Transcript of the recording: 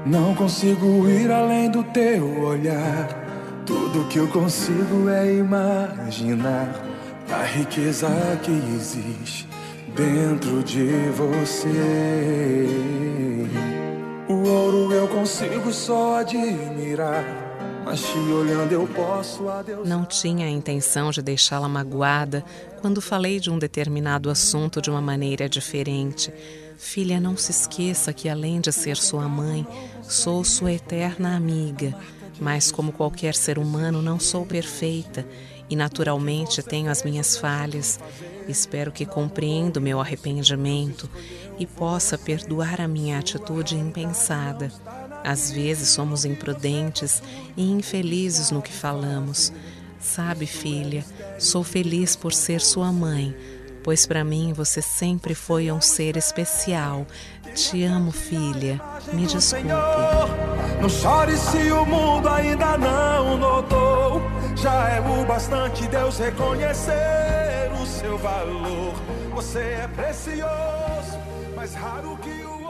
Não consigo ir além do teu olhar. Tudo que eu consigo é imaginar a riqueza que existe dentro de você. O ouro eu consigo só admirar, mas te olhando eu posso adeus. Não tinha a intenção de deixá-la magoada quando falei de um determinado assunto de uma maneira diferente. Filha, não se esqueça que além de ser sua mãe, sou sua eterna amiga. Mas como qualquer ser humano, não sou perfeita e naturalmente tenho as minhas falhas. Espero que compreenda o meu arrependimento e possa perdoar a minha atitude impensada. Às vezes somos imprudentes e infelizes no que falamos. Sabe, filha, sou feliz por ser sua mãe, pois para mim você sempre foi um ser especial. Te amo, filha. Me desculpe. Não chore se o mundo ainda não notou. Já é o bastante Deus reconhecer o seu valor. Você é precioso, mais raro que o